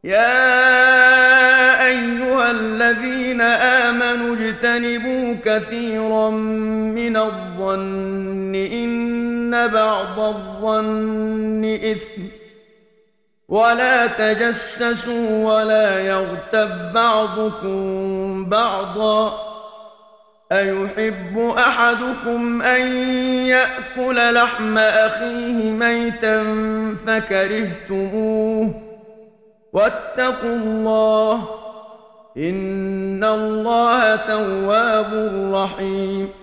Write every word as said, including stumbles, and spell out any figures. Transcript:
يا أيها الذين آمنوا اجتنبوا كثيرا من الظن إن بعض الظن إثم ولا تجسسوا ولا يغتب بعضكم بعضا أيحب أحدكم أن يأكل لحم أخيه ميتا فكرهتموه واتقوا الله إن الله تواب رحيم